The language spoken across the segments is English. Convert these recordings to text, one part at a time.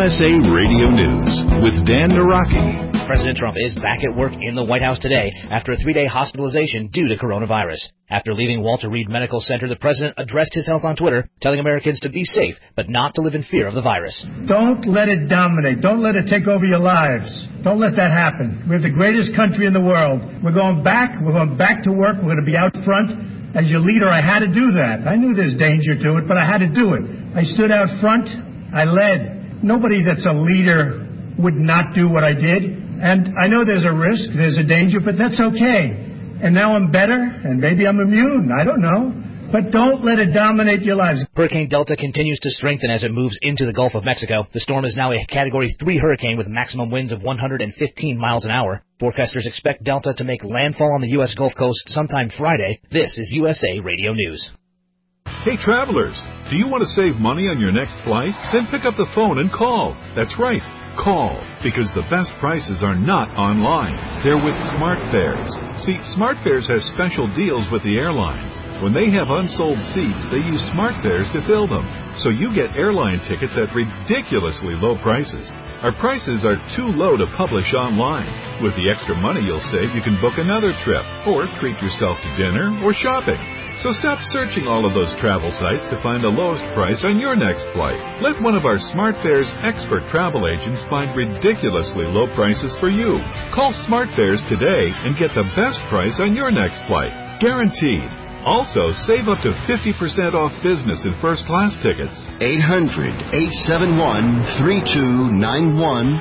USA Radio News with Dan Naraki. President Trump is back at work in the White House today after a 3-day hospitalization due to coronavirus. After leaving Walter Reed Medical Center, the president addressed his health on Twitter, telling Americans to be safe, but not to live in fear of the virus. Don't let it dominate. Don't let it take over your lives. Don't let that happen. We're the greatest country in the world. We're going back. We're going back to work. We're going to be out front. As your leader, I had to do that. I knew there's danger to it, but I had to do it. I stood out front. I led. Nobody that's a leader would not do what I did. And I know there's a risk, there's a danger, but that's okay. And now I'm better, and maybe I'm immune. I don't know. But don't let it dominate your lives. Hurricane Delta continues to strengthen as it moves into the Gulf of Mexico. The storm is now a Category 3 hurricane with maximum winds of 115 miles an hour. Forecasters expect Delta to make landfall on the U.S. Gulf Coast sometime Friday. This is USA Radio News. Hey, travelers, do you want to save money on your next flight? Then pick up the phone and call. That's right. Call, because the best prices are not online. They're with SmartFares. See, SmartFares has special deals with the airlines. When they have unsold seats, they use SmartFares to fill them. So you get airline tickets at ridiculously low prices. Our prices are too low to publish online. With the extra money you'll save, you can book another trip, or treat yourself to dinner or shopping. So stop searching all of those travel sites to find the lowest price on your next flight. Let one of our SmartFares expert travel agents find ridiculously low prices for you. Call SmartFares today and get the best price on your next flight. Guaranteed. Also, save up to 50% off business and first-class tickets. 800-871-3291.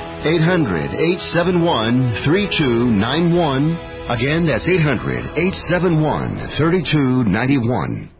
800-871-3291. Again, that's 800-871-3291.